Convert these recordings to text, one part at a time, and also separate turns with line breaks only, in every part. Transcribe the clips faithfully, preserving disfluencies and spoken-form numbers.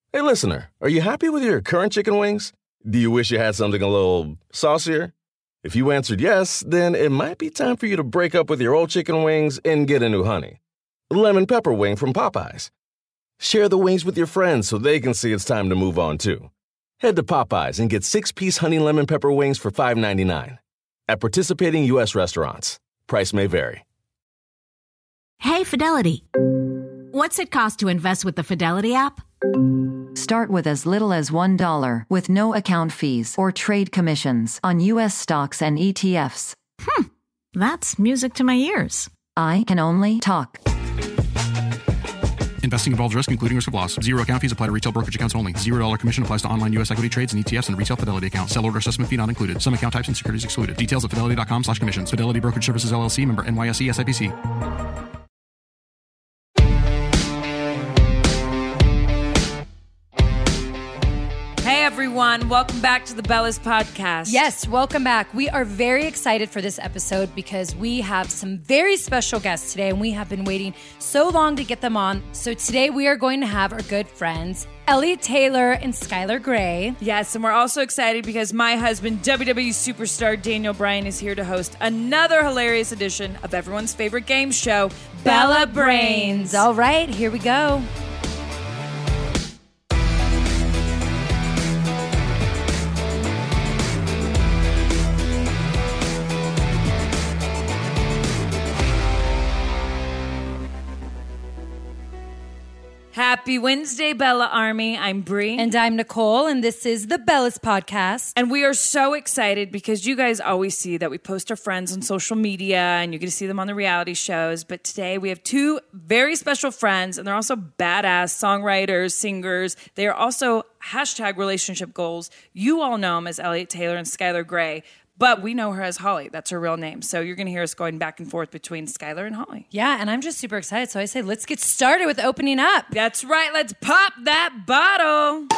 Hey, listener, are you happy with your current chicken wings? Do you wish you had something a little saucier? If you answered yes, then it might be time for you to break up with your old chicken wings and get a new honey. Lemon pepper wing from Popeyes. Share the wings with your friends so they can see it's time to move on, too. Head to Popeyes and get six-piece honey lemon pepper wings for five ninety-nine. At participating U S restaurants. Price may vary.
Hey, Fidelity. What's it cost to invest with the Fidelity app?
Start with as little as one dollar with no account fees or trade commissions on U S stocks and E T Fs.
Hmm, that's music to my ears.
I can only talk.
Investing involves risk, including risk of loss. Zero account fees apply to retail brokerage accounts only. Zero dollar commission applies to online U S equity trades and E T Fs and retail Fidelity accounts. Sell order assessment fee not included. Some account types and securities excluded. Details at fidelity.com slash commissions. Fidelity Brokerage Services, L L C, member N Y S E S I P C.
Hey everyone, welcome back to the Bellas Podcast.
Yes, welcome back. We are very excited for this episode because we have some very special guests today and we have been waiting so long to get them on. So today we are going to have our good friends, Elliott Taylor and Skylar Grey.
Yes, and we're also excited because my husband, W W E superstar Daniel Bryan, is here to host another hilarious edition of everyone's favorite game show, Bella Brains.
All right, here we go.
Happy Wednesday, Bella Army. I'm Brie.
And I'm Nicole, and this is the Bellas Podcast.
And we are so excited because you guys always see that we post our friends on social media and you get to see them on the reality shows. But today we have two very special friends, and they're also badass songwriters, singers. They are also hashtag relationship goals. You all know them as Elliott Taylor and Skylar Grey. But we know her as Holly. That's her real name. So you're going to hear us going back and forth between Skylar and Holly.
Yeah, and I'm just super excited. So I say, let's get started with opening up.
That's right. Let's pop that bottle.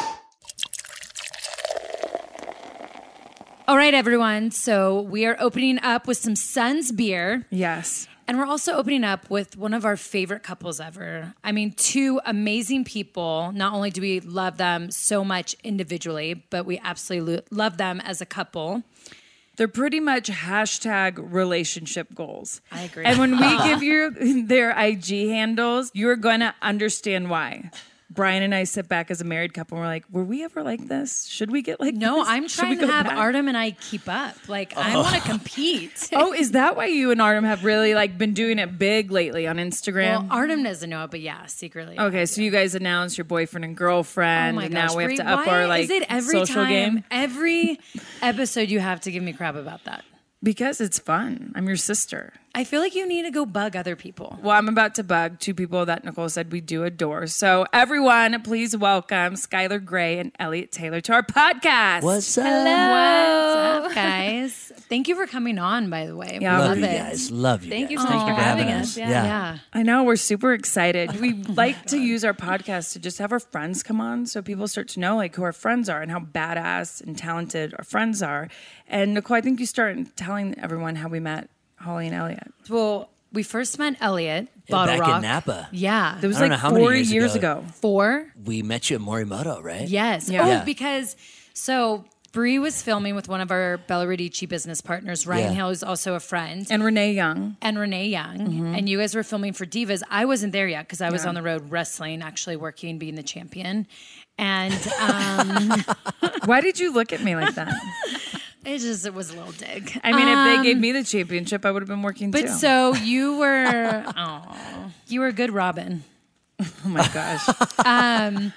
All right, everyone. So we are opening up with some Suns beer.
Yes.
And we're also opening up with one of our favorite couples ever. I mean, two amazing people. Not only do we love them so much individually, but we absolutely lo- love them as a couple.
They're pretty much hashtag relationship goals.
I agree.
And when we give you their I G handles, you're going to understand why. Brian and I sit back as a married couple and we're like, were we ever like this? Should we get like
no,
this?
I'm
Should we
trying to
go
have
back?
Artem and I keep up. Like, I want to compete.
Oh, is that why you and Artem have really like been doing it big lately on Instagram?
Well, Artem doesn't know it, but yeah, secretly.
Okay, so you guys announced your boyfriend and girlfriend.
Oh my
and
gosh,
now we have
Brie,
to up
why
our like
is it every
social
time,
game.
Every episode you have to give me crap about that.
Because it's fun. I'm your sister.
I feel like you need to go bug other people.
Well, I'm about to bug two people that Nicole said we do adore. So everyone, please welcome Skylar Grey and Elliott Taylor to our podcast.
What's up?
Hello. What's up, guys? Thank you for coming on, by the way.
Yeah,
Love
love
you
it.
guys. Love you
Thank
guys.
you so
Thank
much
you
for having
having
us.
us.
Yeah.
Yeah.
yeah.
I know, we're super excited. We like to use our podcast to just have our friends come on so people start to know like who our friends are and how badass and talented our friends are. And Nicole, I think you started telling everyone how we met Holly and Elliott.
Well, we first met Elliott,
Yeah,
Bottle
back
Rock.
in Napa.
Yeah.
That was
I don't
like
know how many
four
years
years
ago.
ago.
Four?
We met you at Morimoto, right?
Yes.
Yeah.
Oh,
Yeah.
because, so Brie was filming with one of our Bella Radici business partners, Ryan
Yeah.
Hill, who's also a friend.
And Renee Young.
and Renee Young,
Mm-hmm.
and you guys were filming for Divas. I wasn't there yet because I was
Yeah.
on the road wrestling, actually working, being the champion. And um,
Why did you look at me like that?
it just it was a little dig.
I mean, if they
Um,
gave me the championship, I would have been working
But
too.
so you were, oh, you were a good Robin.
oh my gosh.
Um,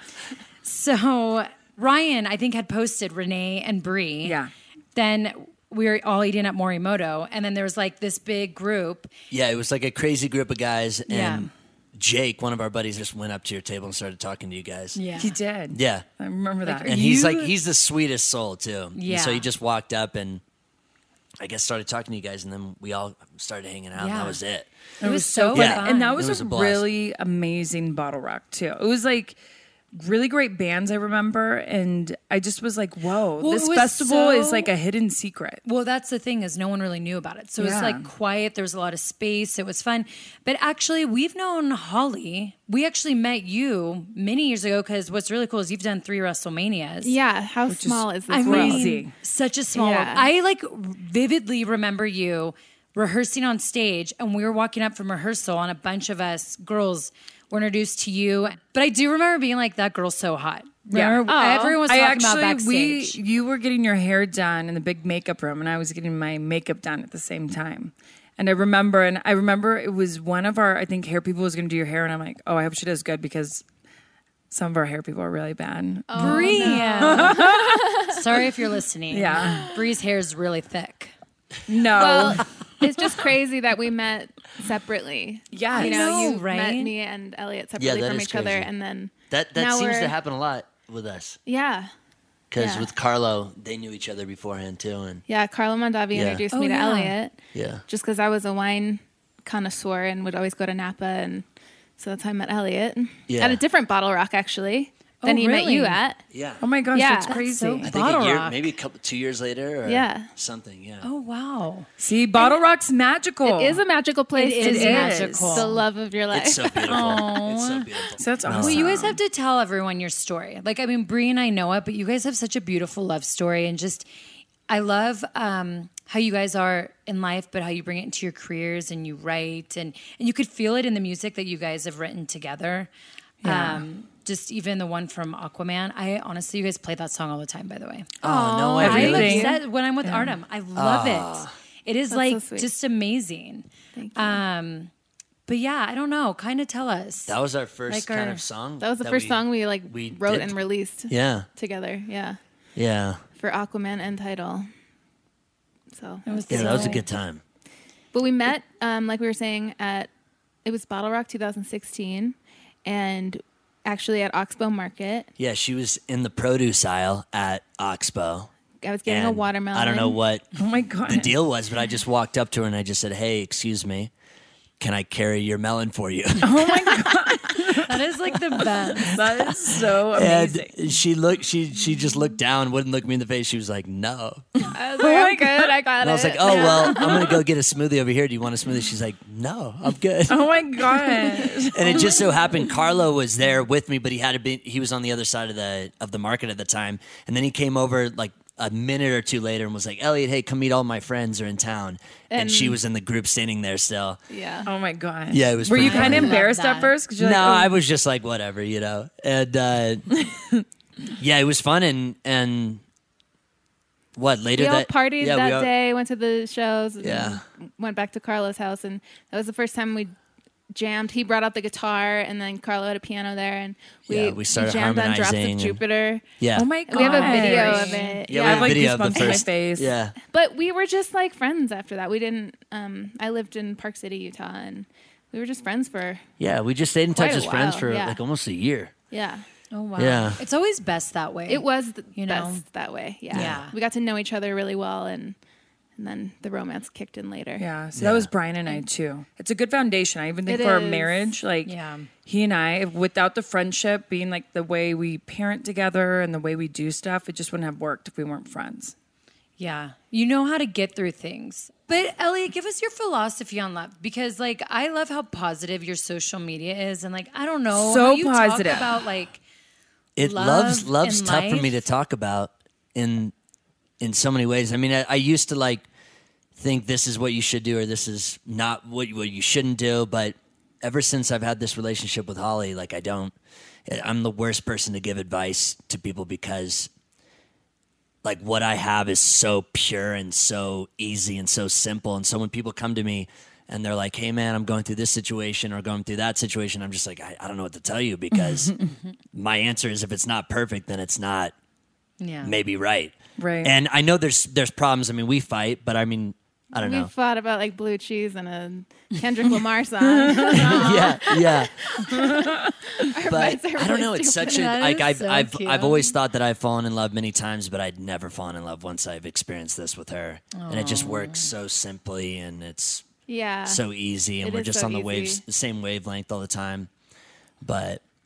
so Ryan, I think, had posted Renee and Brie.
Yeah.
Then we were all eating at Morimoto, and then there was like this big group.
Yeah, it was like a crazy group of guys. And
Yeah.
Jake, one of our buddies, just went up to your table and started talking to you guys.
Yeah.
He did.
Yeah.
I remember that.
And he's like, he's the sweetest soul, too. And
Yeah.
so he just walked up and I guess started talking to you guys, and then we all started hanging out, and
Yeah.
that was it.
It was so
Yeah.
fun.
And that was,
It was
a
a blast.
really amazing bottle rock, too. It was like really great bands, I remember. And I just was like, whoa,
Well,
this
it was
festival
so-
is like a hidden secret.
Well, that's the thing is no one really knew about it. So it was
Yeah.
like quiet. There was a lot of space. It was fun. But actually, we've known Holly. We actually met you many years ago because what's really cool is you've done three WrestleManias.
Yeah, how small is, this
I
world?
Crazy.
Such a small
Yeah.
world. I like vividly remember you rehearsing on stage and we were walking up from rehearsal and a bunch of us girls were introduced to you. But I do remember being like, that girl's so hot. Remember,
Yeah.
everyone was
I
talking
actually,
about backstage.
we, you were getting your hair done in the big makeup room, and I was getting my makeup done at the same time. And I remember, and I remember it was one of our, I think, hair people was going to do your hair, and I'm like, oh, I hope she does good because some of our hair people are really bad.
Bree. Sorry if you're listening.
Yeah.
Bree's hair is really thick.
No.
Well, it's just crazy that we met separately.
Yes.
You know,
I know,
you
right?
met me and Elliot
Yeah,
separately
that
from
is
each other,
crazy.
and then
That that
now
seems
we're-
to happen a lot with us.
yeah,
Because
Yeah.
with Carlo, they knew each other beforehand too, and
yeah. Carlo Mondavi
Yeah.
introduced
Oh,
me to
yeah.
Elliot
yeah,
just because I was a wine connoisseur and would always go to Napa, and so that's how I met Elliot
Yeah.
at a different Bottle Rock actually
Oh,
than he met you
really?
at.
yeah.
Oh my gosh,
Yeah.
that's
That's
crazy.
so
I think
Bottle
a year,
Rock.
maybe a couple, two years later, or
Yeah.
something. Yeah.
Oh, wow.
See, Bottle Rock's magical.
It is a magical place.
It
to
is
meet
magical.
The love of your life.
It's so beautiful. It's so beautiful.
So that's awesome.
Well, you guys have to tell everyone your story. Like, I mean, Bree and I know it, but you guys have such a beautiful love story. And just, I love um, how you guys are in life, but how you bring it into your careers and you write. And, and you could feel it in the music that you guys have written together.
Yeah.
Um, just even the one from Aquaman. I honestly, you guys play that song all the time, by the way.
Oh no way!
I'm
Everything.
obsessed when I'm with Artem. I love it. It is
That's
like
so sweet.
just amazing.
Thank you.
Um, but yeah, I don't know. Kind of tell us.
That was our first
Like
kind
our-
of song.
that was the first
we-
song we like
we
wrote
did.
and released
Yeah,
together. Yeah,
yeah,
for Aquaman and Title. So,
It was
yeah. That was a
so-
good time.
but we met, um, like we were saying, at it was Bottle Rock twenty sixteen, and actually at Oxbow Market,
Yeah, she was in the produce aisle at Oxbow.
I was getting a
and
watermelon.
I don't know what
Oh my God.
the deal was, but I just walked up to her and I just said, "Hey, excuse me, can I carry your melon for you?"
Oh my God.
That is like the best.
That is so amazing.
And she looked, she she just looked down, wouldn't look me in the face. She was like, "No."
I was like, I'm good. I got
And
it.
I was like, "Oh well, I'm gonna go get a smoothie over here. Do you want a smoothie?" She's like, "No, I'm good."
Oh my God.
And it just so happened Carlo was there with me, but he had to be he was on the other side of the of the market at the time. And then he came over like a minute or two later and was like, "Elliot, hey, come meet all my friends are in town." And,
And-
she was in the group standing there still.
Yeah.
Oh my God.
Yeah, it was
Were you
pretty
kind of
funny.
embarrassed
Love
at
that.
first? 'Cause you're
No,
like, oh.
I was just like, whatever, you know. And uh, yeah, it was fun and and what later
We all
that
partied
yeah, we
that
all-
day, went to the shows, and
Yeah.
went back to Carlo's house, and that was the first time we jammed. He brought out the guitar, and then Carlo had a piano there, and we,
Yeah, we started
jammed on Drops
harmonizing
of
and-
Jupiter.
Yeah.
Oh my God.
We have a video of it.
Yeah,
I
we
have like
video of
goosebumps
the
in my
first
face.
Yeah.
But we were just like friends after that. We didn't. Um, I lived in Park City, Utah, and we were just friends for
Yeah, we just stayed in touch
Quite a
as friends
while,
for
yeah.
like almost a year.
yeah.
Oh wow.
Yeah.
It's always best that way.
It was the
You know?
best that way. Yeah.
Yeah.
We got to know each other really well, and and then the romance kicked in later.
Yeah, so that was Brian and I too. It's a good foundation. I even think
It
for a
is.
marriage, like
Yeah.
he and I, if- without the friendship being like the way we parent together and the way we do stuff, it just wouldn't have worked if we weren't friends.
Yeah. You know how to get through things. But Elliot, give us your philosophy on love because like I love how positive your social media is and like I don't know
So
how you
positive.
talk about like
It
Love
loves love's
in
tough for me
life?
to talk about in in so many ways. I mean, I, I used to like think this is what you should do or this is not what what you shouldn't do, but ever since I've had this relationship with Holly, like I don't I'm the worst person to give advice to people because like what I have is so pure and so easy and so simple. And so when people come to me and they're like, "Hey man, I'm going through this situation or going through that situation," I'm just like, I, I don't know what to tell you because my answer is if it's not perfect, then it's not
yeah.
maybe right.
Right.
And I know there's there's problems. I mean, we fight, but I mean, I don't
We
know.
fought about like blue cheese and a Kendrick Lamar song.
yeah, yeah. but
fights are
I don't
really
know. It's
stupid.
such a
That
like
is
I've
so
I've
cute.
I've always thought that I've fallen in love many times, but I'd never fallen in love once I've experienced this with her, and it just works so simply and it's
Yeah.
so easy, and
It
we're
is
just
so
on the
easy.
waves, the same wavelength all the time. But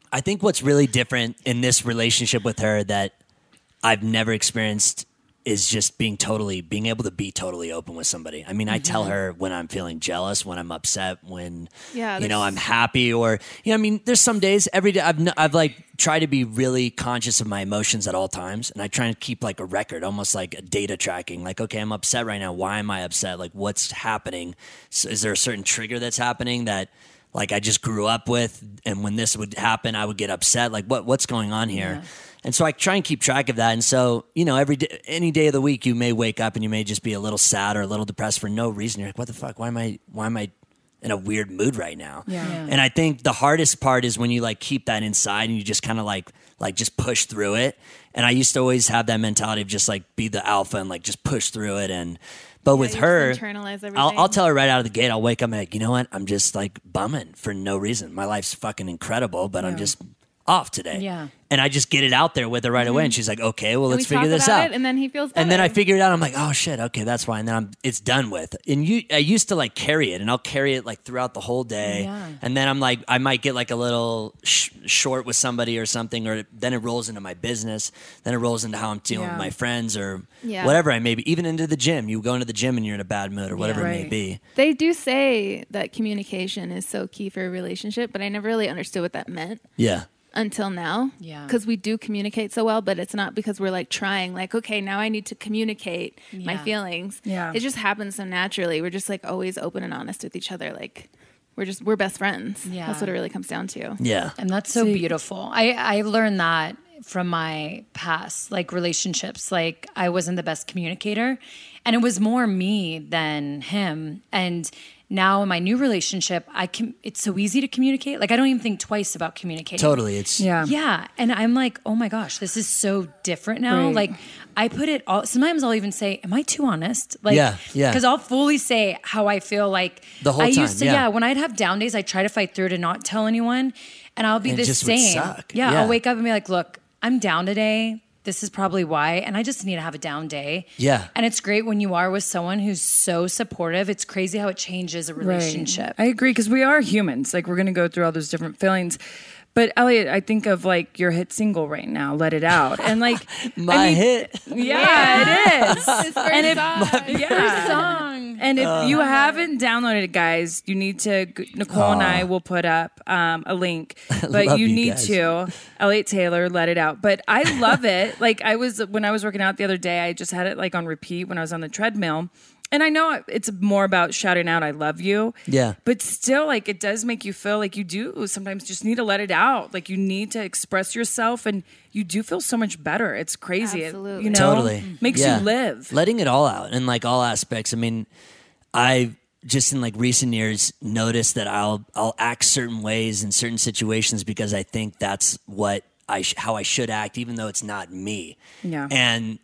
I think what's really different in this relationship with her that I've never experienced is just being totally, being able to be totally open with somebody. I mean, mm-hmm. I tell her when I'm feeling jealous, when I'm upset, when,
yeah,
you know, I'm happy or, you know, I mean, there's some days every day I've, I've like tried to be really conscious of my emotions at all times. And I try to keep like a record, almost like a data tracking, like, okay, I'm upset right now. Why am I upset? Like what's happening? So is there a certain trigger that's happening that like I just grew up with? And when this would happen, I would get upset. Like what, what's going on here? Yeah. And so I try and keep track of that. And so, you know, every day, any day of the week, you may wake up and you may just be a little sad or a little depressed for no reason. You're like, what the fuck? Why am I, why am I in a weird mood right now?
Yeah. Yeah.
And I think the hardest part is when you like keep that inside and you just kind of like, like just push through it. And I used to always have that mentality of just like be the alpha and like just push through it. And, but
yeah,
with
you
her,
just internalize everything.
I'll, I'll tell her right out of the gate, I'll wake up and be like, you know what? I'm just like bumming for no reason. My life's fucking incredible, but yeah. I'm just off today.
Yeah.
And I just get it out there with her right away. And she's like, okay, well,
and
let's
we
figure
talk
this
about
out.
It, and then he feels better.
And then I figure it out. I'm like, oh shit. Okay. That's fine. Then I'm, it's done with. And you, I used to like carry it and I'll carry it like throughout the whole day.
Yeah.
And then I'm like, I might get like a little sh- short with somebody or something, or then it rolls into my business. Then it rolls into how I'm dealing
Yeah.
with my friends or
Yeah.
whatever I may be, even into the gym. You go into the gym and you're in a bad mood or whatever
Yeah.
it may
Right.
be.
They do say that communication is so key for a relationship, but I never really understood what that meant.
Yeah.
Until now.
Yeah.
Because we do communicate so well, but it's not because we're like trying, like, okay, now I need to communicate my
Yeah.
feelings.
Yeah.
It just happens so naturally. We're just like always open and honest with each other. Like, we're just, we're best friends.
Yeah.
That's what it really comes down to.
Yeah.
And that's so beautiful. I, I learned that from my past, like relationships. Like I wasn't the best communicator and it was more me than him. And now in my new relationship, I can, it's so easy to communicate. Like I don't even think twice about communicating.
Totally. It's
Yeah.
Yeah. And I'm like, oh my gosh, this is so different now.
Right.
Like I put it all, sometimes I'll even say, am I too honest? Like,
Yeah, yeah.
Because I'll fully say how I feel like
The whole
I
time,
used to,
yeah.
yeah. When I'd have down days, I try to fight through to not tell anyone. And I'll be
And it
the
just would
same.
suck.
Yeah,
Yeah.
I'll wake up and be like, look, I'm down today. This is probably why. And I just need to have a down day.
Yeah.
And it's great when you are with someone who's so supportive. It's crazy how it changes a relationship.
Right. I agree because we are humans. Like we're going to go through all those different feelings. But Elliot, I think of like your hit single right now, "Let It Out," and like
my
I mean,
hit.
Yeah, it is.
His first
And if,
song.
yeah.
Song.
And if you haven't downloaded it, guys, you need to. Nicole and I will put up um, a link, but
love
you
you
need
guys.
to. Elliot Taylor, "Let It Out." But I love it. Like I was when I was working out the other day, I just had it like on repeat when I was on the treadmill. And I know it's more about shouting out, "I love you."
Yeah.
But still, like, it does make you feel like you do sometimes just need to let it out. Like, you need to express yourself, and you do feel so much better. It's crazy. It,
Absolutely.
you know,
Totally.
makes
Yeah.
you live.
Letting it all out in like all aspects. I mean, I've just in like recent years noticed that I'll I'll act certain ways in certain situations because I think that's what I sh- how I should act, even though it's not me.
Yeah.
And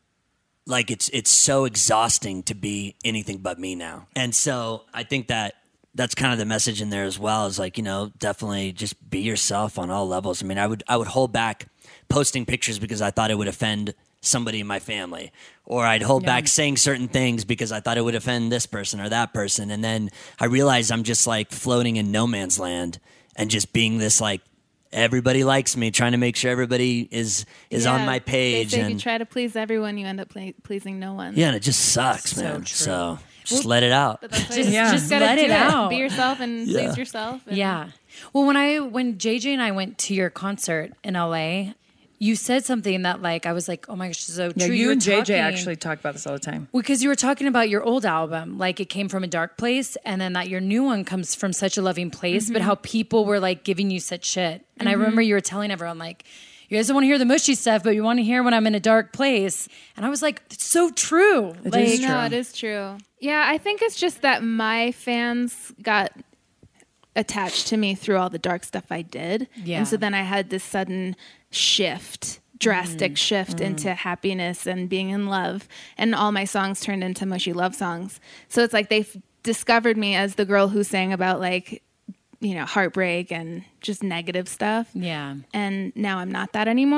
like it's it's so exhausting to be anything but me now. And so I think that that's kind of the message in there as well, is like, you know, definitely just be yourself on all levels. I mean, I would I would hold back posting pictures because I thought it would offend somebody in my family, or I'd hold back saying certain things because I thought it would offend this person or that person. And then I realized I'm just like floating in no man's land and just being this like, everybody likes me, trying to make sure everybody is is
Yeah,
on my page.
They say if
and
you try to please everyone, you end up ple- pleasing no one.
yeah, and it just sucks,
So
man.
true.
So just let it out.
But that's why
Just-
you
Yeah.
just gotta
let
do
it out.
Be yourself and
Yeah.
please yourself. And
Yeah. Well, when I when J J and I went to your concert in L A, you said something that like I was like, oh my gosh, this is so
Yeah,
true.
you
were
and J J
talking-
actually talk about this all the time.
because you were talking about your old album, like it came from a dark place, and then that your new one comes from such a loving place,
Mm-hmm.
but how people were like giving you such shit. And I remember you were telling everyone like, you guys don't want to hear the mushy stuff, but you want to hear when I'm in a dark place. And I was like, it's so true.
It
like,
is
No,
true.
it is true. Yeah, I think it's just that my fans got attached to me through all the dark stuff I did.
Yeah.
And so then I had this sudden shift, drastic
Mm.
shift into happiness and being in love. And all my songs turned into mushy love songs. So it's like they've discovered me as the girl who sang about like, you know, heartbreak and just negative stuff.
Yeah.
And now I'm not that anymore.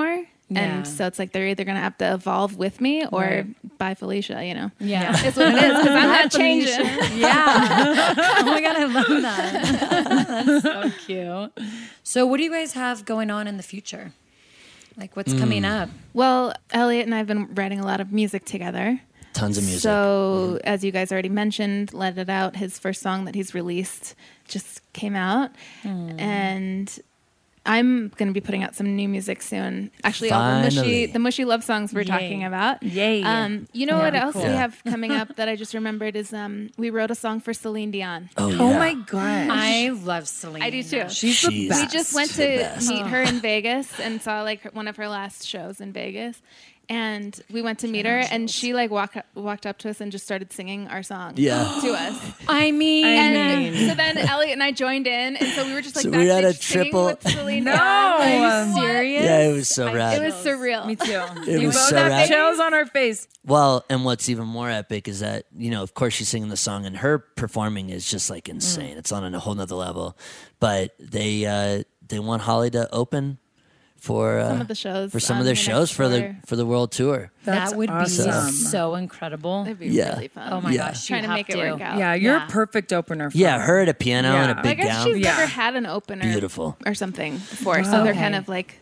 Yeah.
And so it's like they're either going to have to evolve with me or right. bye Felicia, you know?
Yeah.
It's what it is because I'm not changing.
Yeah. Oh my God, I love that. That's so cute. So what do you guys have going on in the future? Like what's mm. coming up?
Well, Elliot and I have been writing a lot of music together.
Tons of music.
So
mm.
as you guys already mentioned, Let It Out, his first song that he's released just came out. Mm. And I'm going to be putting out some new music soon. Actually, all the mushy, the mushy love songs we're Yay. talking about.
Yay.
Um, you know
yeah,
what else
cool.
we have coming up that I just remembered is um, we wrote a song for Celine Dion.
Oh, yeah.
oh my gosh.
I love Celine.
I do too.
She's,
She's
the best.
We just went to meet her in Vegas and saw like her, one of her last shows in Vegas. And we went to meet her, and she like walked walked up to us and just started singing our song
yeah.
to us.
I mean,
and so then Elliot and I joined in, and so we were just like
so we had a
triple.
With
Celine
no,
Dion.
Are you serious?
Yeah, it was so rad.
It was surreal.
Me too.
It
we
was
both
so
have
rad.
chills on our face.
Well, and what's even more epic is that, you know, of course she's singing the song and her performing is just like insane. Mm. It's on a whole nother level. But they uh, they want Holly to open for uh,
some of the shows
for some of their shows for the for the world tour.
That's
that would
awesome.
be so incredible.
It'd be
Yeah.
really fun.
Oh my
Yeah.
gosh,
Trying
you
to
have
make it work out.
Yeah, you're
Yeah.
a perfect opener for
Yeah,
her.
her at a piano
Yeah.
and a
I
big
guess
gown.
she's
Yeah.
never had an opener
Beautiful.
or something before, so they're
Okay.
kind of like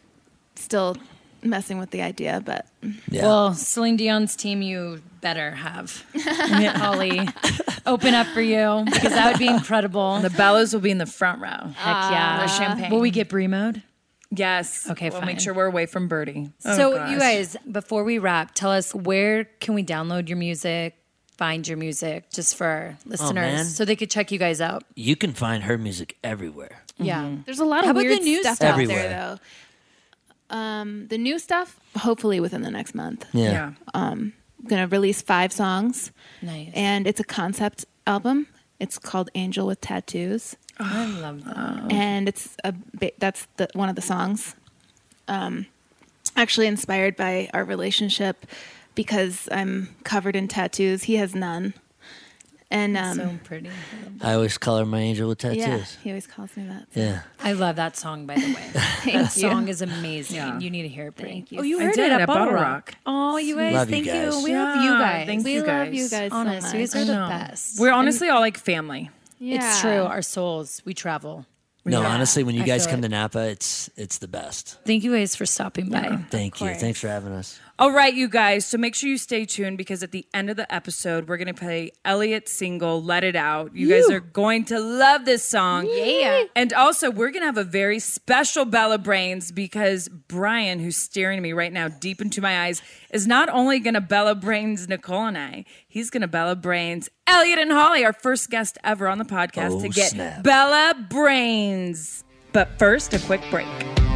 still messing with the idea, but
Yeah.
Well, Celine Dion's team, you better have Holly open up for you because that would be incredible.
The Bellas will be in the front row.
Heck yeah.
With champagne.
Will we get brie mode?
Yes.
Okay,
We'll
fine.
make sure we're away from Birdie. Oh,
so
gosh.
you guys, before we wrap, tell us where can we download your music, find your music, just for our listeners,
man.
so they could check you guys out.
You can find her music everywhere.
Yeah.
there's a lot
How
of
about
weird
the new
stuff
stuff?
out
Everywhere.
there, though. Um, the new stuff, hopefully within the next month.
Yeah.
Yeah.
I'm going to release five songs,
Nice.
and it's a concept album. It's called Angel with Tattoos,
I love that.
and it's a ba- that's the one of the songs. Um, actually inspired by our relationship because I'm covered in tattoos. He has none, and um,
So pretty.
I always call her my angel with tattoos.
yeah, he always calls me that.
Yeah.
I love that song, by the way.
Thank
that
you.
song is amazing.
Yeah.
You need to hear it. Brie.
Thank you.
Oh, you
I
heard
did
it at,
at
Bottle
Bottle
Rock.
Rock.
Oh, you guys,
Love you
thank you.
guys.
We love you
Yeah,
guys.
thank
We
you
love
guys.
you guys.
Honest,
so
you
much.
guys are
I
the
know.
best.
We're honestly all like family.
Yeah.
It's true. Our souls, we travel.
No,
Yeah.
honestly, when you
I
guys
feel
come
it.
to Napa, it's it's the best.
Thank you guys for stopping by.
Thank you.
course.
Thanks for having us.
All right, you guys. So make sure you stay tuned because at the end of the episode, we're going to play Elliot's single, Let It Out. You guys are going to love this song.
Yeah.
And also, we're going to have a very special Bella Brains because Brian, who's staring at me right now deep into my eyes, is not only going to Bella Brains Nicole and I, he's going to Bella Brains Elliot and Holly, our first guest ever on the podcast
Oh,
to get
snap.
Bella Brains. But first, a quick break.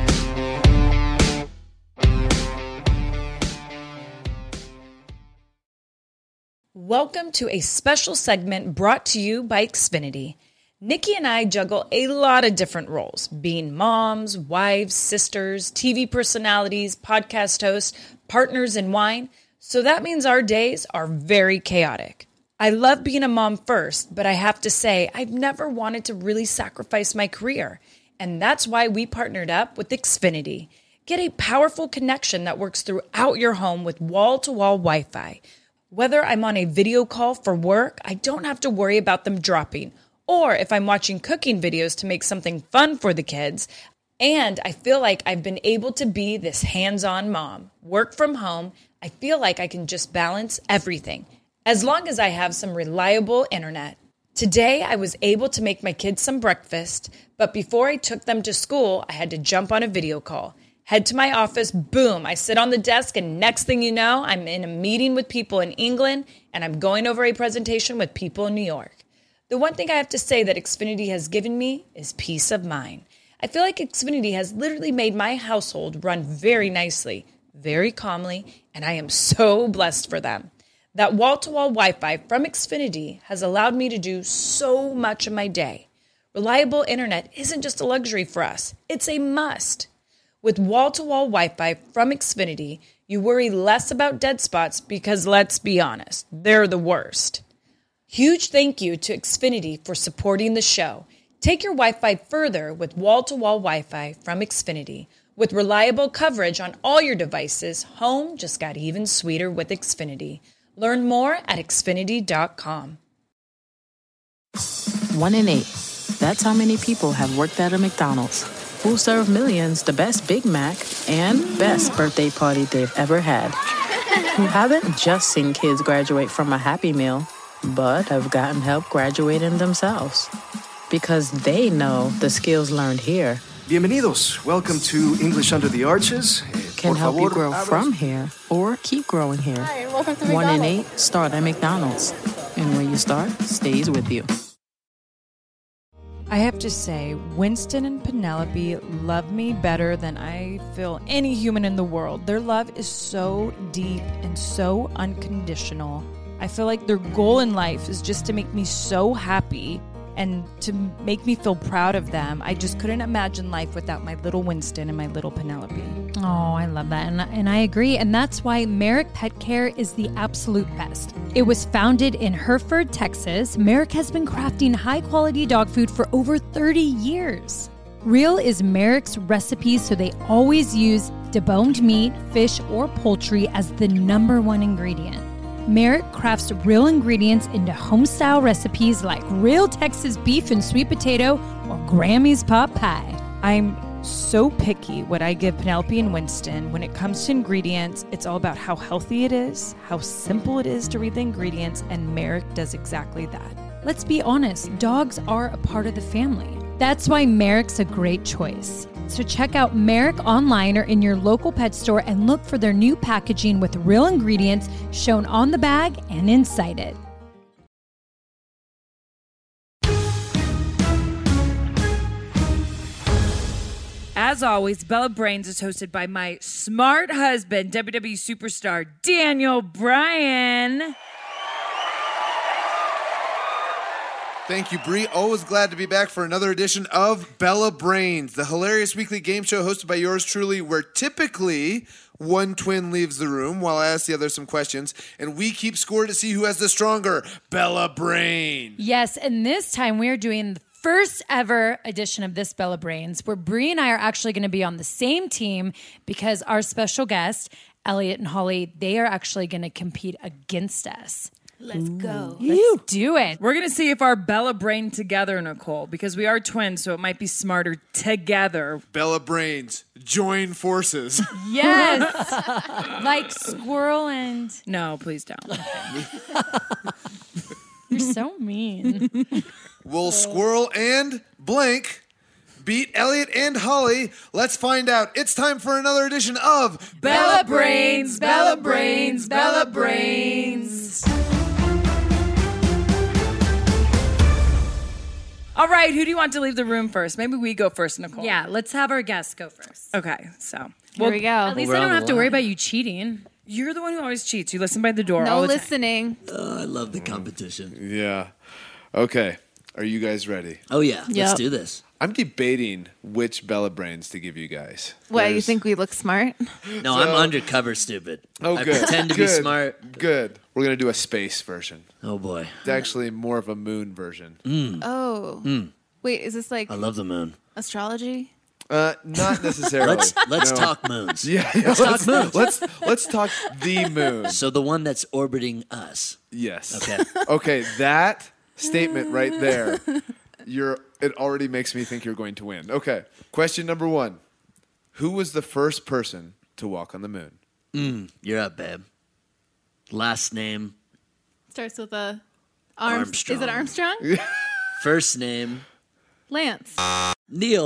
Welcome to a special segment brought to you by Xfinity. Nikki and I juggle a lot of different roles, being moms, wives, sisters, T V personalities, podcast hosts, partners in wine. So that means our days are very chaotic. I love being a mom first, but I have to say, I've never wanted to really sacrifice my career. And that's why we partnered up with Xfinity. Get a powerful connection that works throughout your home with wall-to-wall Wi-Fi. Whether I'm on a video call for work, I don't have to worry about them dropping. Or if I'm watching cooking videos to make something fun for the kids, and I feel like I've been able to be this hands-on mom, work from home, I feel like I can just balance everything, as long as I have some reliable internet. Today, I was able to make my kids some breakfast, but before I took them to school, I had to jump on a video call. Head to my office, boom, I sit on the desk, and next thing you know, I'm in a meeting with people in England, and I'm going over a presentation with people in New York. The one thing I have to say that Xfinity has given me is peace of mind. I feel like Xfinity has literally made my household run very nicely, very calmly, and I am so blessed for them. That wall-to-wall Wi-Fi from Xfinity has allowed me to do so much of my day. Reliable internet isn't just a luxury for us, it's a must. With wall-to-wall Wi-Fi from Xfinity, you worry less about dead spots because let's be honest, they're the worst. Huge thank you to Xfinity for supporting the show. Take your Wi-Fi further with wall-to-wall Wi-Fi from Xfinity. With reliable coverage on all your devices, home just got even sweeter with Xfinity. Learn more at Xfinity dot com.
One in eight. That's how many people have worked at a McDonald's, who serve millions the best Big Mac and best birthday party they've ever had. Who haven't just seen kids graduate from a Happy Meal, but have gotten help graduating themselves. Because they know the skills learned here
Bienvenidos. Welcome to English Under the Arches.
can help you grow from here or keep growing here.
Hi, and welcome to
One in
McDonald's.
eight start at McDonald's. And when you start, stays with you.
I have to say, Winston and Penelope love me better than I feel any human in the world. Their love is so deep and so unconditional. I feel like their goal in life is just to make me so happy and to make me feel proud of them. I just couldn't imagine life without my little Winston and my little Penelope.
Oh, I love that. And, and I agree. And that's why Merrick Pet Care is the absolute best. It was founded in Hereford, Texas. Merrick has been crafting high quality dog food for over thirty years. Real is Merrick's recipe, so they always use deboned meat, fish, or poultry as the number one ingredient. Merrick crafts real ingredients into home-style recipes like real Texas beef and sweet potato or Grammy's pot pie.
I'm so picky what I give Penelope and Winston. When it comes to ingredients, it's all about how healthy it is, how simple it is to read the ingredients, and Merrick does exactly that.
Let's be honest, dogs are a part of the family. That's why Merrick's a great choice. So check out Merrick online or in your local pet store and look for their new packaging with real ingredients shown on the bag and inside it.
As always, Bella Brains is hosted by my smart husband, W W E superstar Daniel Bryan.
Thank you, Bree. Always glad to be back for another edition of Bella Brains, the hilarious weekly game show hosted by yours truly, where typically one twin leaves the room while I ask the other some questions, and we keep score to see who has the stronger Bella Brain.
Yes, and this time we are doing the first ever edition of this Bella Brains, where Bree and I are actually going to be on the same team because our special guest, Elliot and Holly, they are actually going to compete against us.
Let's go.
Let's do it.
We're going to see if our Bella Brain together, Nicole, because we are twins, so it might be smarter together.
Bella Brains, join forces.
Yes. Like squirrel and...
No, please don't.
You're so mean.
Will Squirrel and Blank beat Elliot and Holly? Let's find out. It's time for another edition of
Bella Brains, Bella Brains, Bella Brains. All right, who do you want to leave the room first? Maybe we go first, Nicole.
Yeah, let's have our guests go first.
Okay, so.
Here we go.
At least I don't have to worry about you cheating.
You're the one who always cheats. You listen by the door
No
all the time.
listening.
Oh, I love the competition.
Yeah. Okay. Are you guys ready?
Oh, yeah. Let's
Yep.
do this.
I'm debating which Bella Brains to give you guys.
What, you
There's-
think we look smart?
No, I'm undercover stupid.
Oh,
I
good.
pretend to
good.
be smart.
Good. We're going to do a space version.
Oh, boy.
It's actually more of a moon version.
Oh. Wait, is this like
I love the moon.
astrology?
Uh, not necessarily.
Let's let's
No.
talk moons.
Yeah, yeah,
Let's
let's,
talk moons.
let's let's talk the moon.
So the one that's orbiting us.
Yes.
Okay.
Okay, that statement right there. You're it already makes me think you're going to win. Okay. Question number one. Who was the first person to walk on the moon?
Mm, you're up, babe. Last name,
Starts with a Arms-
Armstrong.
Is it Armstrong?
first name,
Lance.
Neil.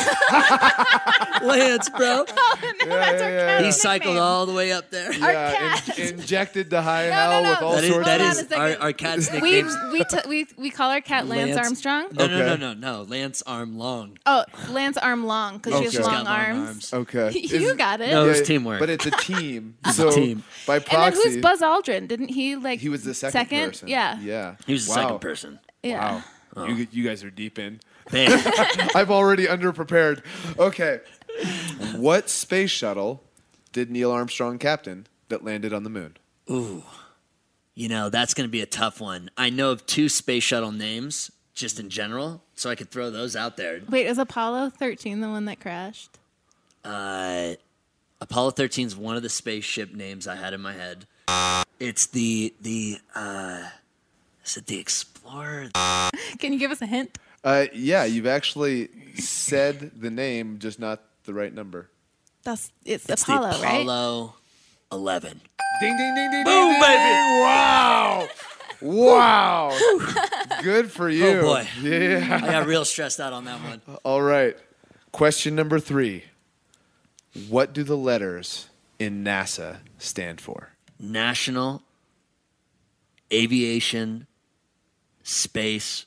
Lance, bro.
Yeah, yeah, yeah.
He cycled all the way up there.
Yeah, in- injected to high
No,
hell
no,
with
no.
all
That is,
sorts
that
of...
Hold on
is
a
our,
second.
our cat's
We
nicknames.
we, t- we we call our cat Lance,
Lance.
Armstrong.
No, no, no,
Okay.
no, no. Lance arm long.
Oh, Lance arm long because she
Okay.
has
She's
long,
got long
arms.
arms.
Okay.
You
Is-
got it.
No,
Yeah,
it's teamwork.
But it's a team.
It's
so
a team.
by
And then
proxy,
who's Buzz Aldrin? Didn't he like?
he was the second, person.
Yeah.
Yeah.
He was the
Wow.
second person.
Yeah.
Wow. You, you guys are deep in.
Babe.
I'm already underprepared. Okay. What space shuttle did Neil Armstrong captain that landed on the moon?
Ooh. You know, that's going to be a tough one. I know of two space shuttle names, just in general, so I could throw those out there.
Wait, is Apollo thirteen the one that crashed?
Uh, Apollo thirteen is one of the spaceship names I had in my head. It's the the uh, is it the Explorer?
Can you give us a hint?
Uh, yeah, you've actually said the name, just not the right number.
That's it's,
It's
Apollo,
the
right?
Apollo eleven.
Ding, ding, ding, ding,
Boom,
ding,
baby.
ding. Wow. Wow. Good for you.
Oh, boy.
Yeah.
I got real stressed out on that one.
All right. Question number three. What do the letters in NASA stand for?
National Aviation Space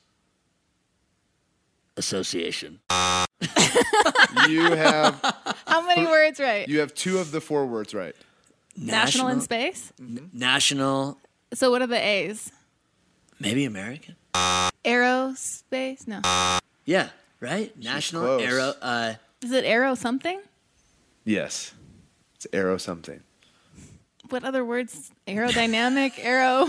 Association.
You have
How many words right?
you have two of the four words right.
National in space?
National,
So what are the A's?
maybe American?
Aerospace? No.
Yeah, right? National
close.
Aero. Uh,
Is it aero something?
Yes. It's arrow something.
What other words? Aerodynamic, aero.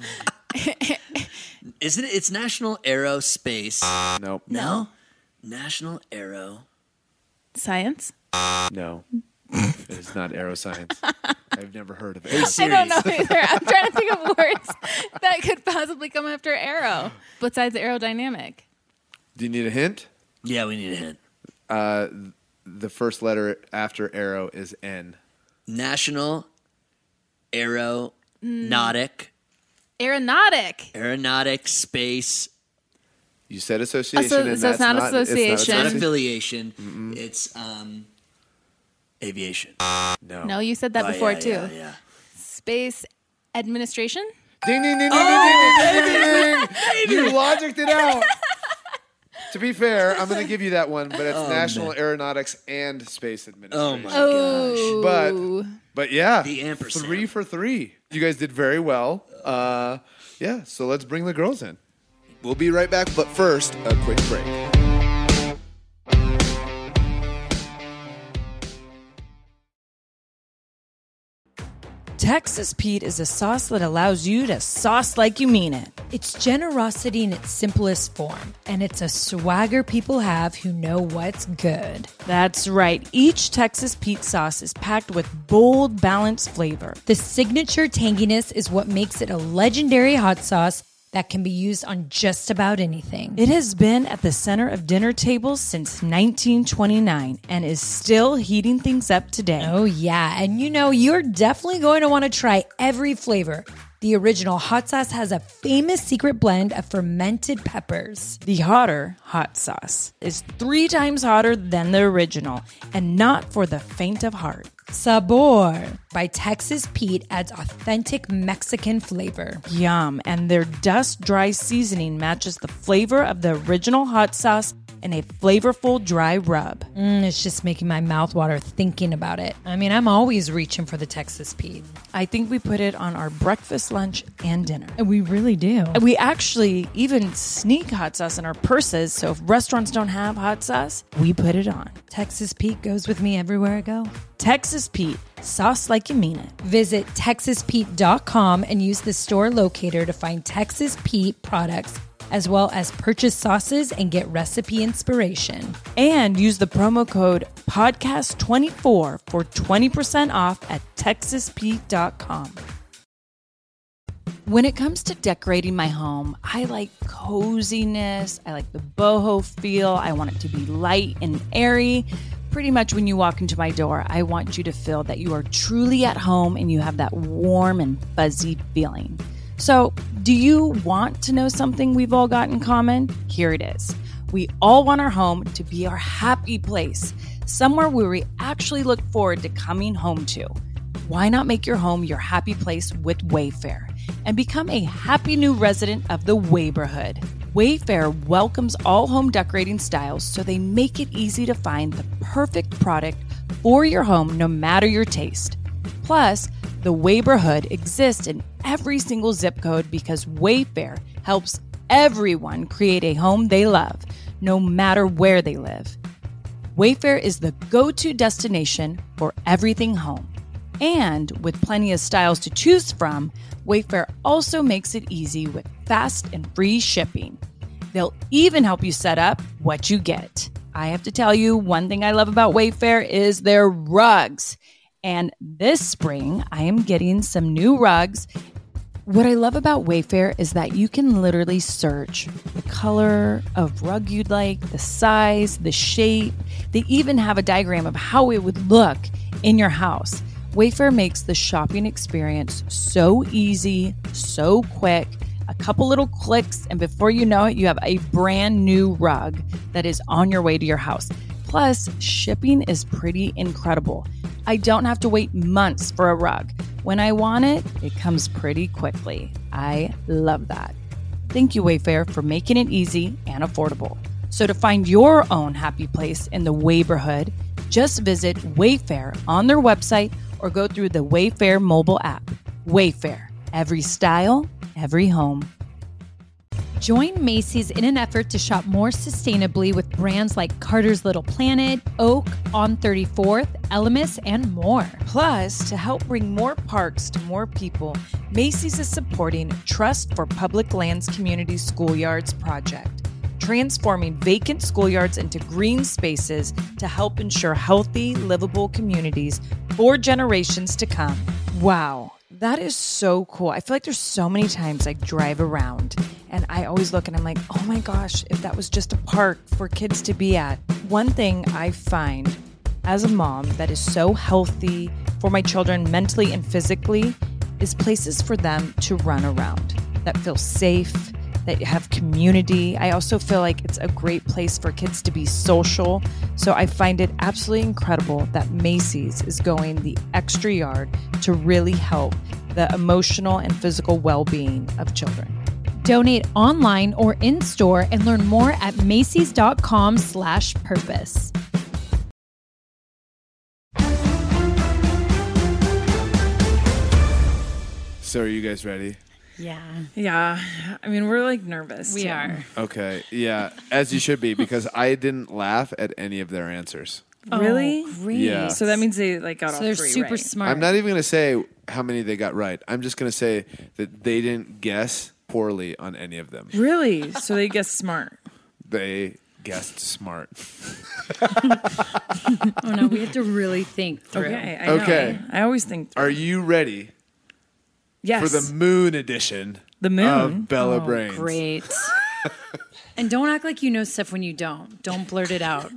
isn't it? It's National Aerospace.
Nope.
No? National Aero.
Science?
No. It is not aeroscience. I've never heard of it.
I don't know either. I'm trying to think of words that could possibly come after aero. Besides aerodynamic.
Do you need a hint?
Yeah, we need a hint.
Uh, the first letter after arrow is N.
National Aeronautic.
Aeronautic.
Aeronautic Space.
You said association,
Asso-
and
so
that's
it's not
not
association.
It's not
association.
affiliation. It's um, aviation.
No.
No, you said that
Oh,
before
yeah,
too.
Yeah, yeah.
Space administration?
Ding, ding, ding, ding,
Oh,
ding, ding, ding, ding, ding. You logicked it out. To be fair, I'm going to give you that one, but it's
Oh,
National
man.
Aeronautics and Space
Oh
Administration.
my
Oh.
But but yeah,
The ampersand.
three for three. You guys did very well. Uh, yeah, so let's bring the girls in. We'll be right back, but first, a quick break.
Texas Pete is a sauce that allows you to sauce like you mean it.
It's generosity in its simplest form, and it's a swagger people have who know what's good.
That's right. Each Texas Pete sauce is packed with bold, balanced flavor.
The signature tanginess is what makes it a legendary hot sauce that can be used on just about anything.
It has been at the center of dinner tables since nineteen twenty-nine and is still heating things up today.
Oh, yeah. And you know, you're definitely going to want to try every flavor. The original hot sauce has a famous secret blend of fermented peppers.
The hotter hot sauce is three times hotter than the original and not for the faint of heart.
Sabor by Texas Pete adds authentic Mexican flavor.
Yum. And their dust dry seasoning matches the flavor of the original hot sauce in a flavorful dry rub.
Mm, it's just making my mouth water thinking about it. I mean, I'm always reaching for the Texas Pete.
I think we put it on our breakfast, lunch, and dinner.
And we really do.
And we actually even sneak hot sauce in our purses, so if restaurants don't have hot sauce, we put it on.
Texas Pete goes with me everywhere I go.
Texas Pete, sauce like you mean it.
Visit texas pete dot com and use the store locator to find Texas Pete products, as well as purchase sauces and get recipe inspiration.
And use the promo code podcast twenty-four for twenty percent off at texas pete dot com. When it comes to decorating my home, I like coziness. I like the boho feel. I want it to be light and airy. Pretty much when you walk into my door, I want you to feel that you are truly at home and you have that warm and fuzzy feeling. So, do you want to know something we've all got in common? Here it is. We all want our home to be our happy place, somewhere where we actually look forward to coming home to. Why not make your home your happy place with Wayfair and become a happy new resident of the Wayborhood? Wayfair welcomes all home decorating styles, so they make it easy to find the perfect product for your home no matter your taste. Plus, the Wayborhood exists in every single zip code because Wayfair helps everyone create a home they love, no matter where they live. Wayfair is the go-to destination for everything home. And with plenty of styles to choose from, Wayfair also makes it easy with fast and free shipping. They'll even help you set up what you get. I have to tell you, one thing I love about Wayfair is their rugs. And this spring, I am getting some new rugs. What I love about Wayfair is that you can literally search the color of rug you'd like, the size, the shape. They even have a diagram of how it would look in your house. Wayfair makes the shopping experience so easy, so quick. A couple little clicks, and before you know it, you have a brand new rug that is on your way to your house. Plus, shipping is pretty incredible. I don't have to wait months for a rug. When I want it, it comes pretty quickly. I love that. Thank you, Wayfair, for making it easy and affordable. So to find your own happy place in the Wayborhood, just visit Wayfair on their website or go through the Wayfair mobile app. Wayfair, every style, every home.
Join Macy's in an effort to shop more sustainably with brands like Carter's Little Planet, Oak, On thirty-fourth, Elemis, and more.
Plus, to help bring more parks to more people, Macy's is supporting Trust for Public Lands Community Schoolyards project, transforming vacant schoolyards into green spaces to help ensure healthy, livable communities for generations to come. Wow, that is so cool. I feel like there's so many times I drive around and I always look and I'm like, oh my gosh, if that was just a park for kids to be at. One thing I find as a mom that is so healthy for my children mentally and physically is places for them to run around that feel safe, that have community. I also feel like it's a great place for kids to be social. So I find it absolutely incredible that Macy's is going the extra yard to really help the emotional and physical well-being of children.
Donate online or in-store and learn more at Macy's.com slash purpose.
So are you guys ready?
Yeah. Yeah. I mean, we're like nervous.
We
too.
are.
Okay. Yeah, as you should be, because I didn't laugh at any of their answers.
Really?
Oh, great.
Yeah.
So that means they like got
So
all
they're
three
super
right.
smart.
I'm not even going to say how many they got right. I'm just going to say that they didn't guess poorly on any of them.
Really? So they guess smart.
They guessed smart.
Oh no, we have to really think through.
Okay. I know.
Okay.
I always think.
Are you ready
Yes.
for the moon edition
The moon?
of Bella
Oh,
Brains?
great. And don't act like you know stuff when you don't. Don't blurt it out.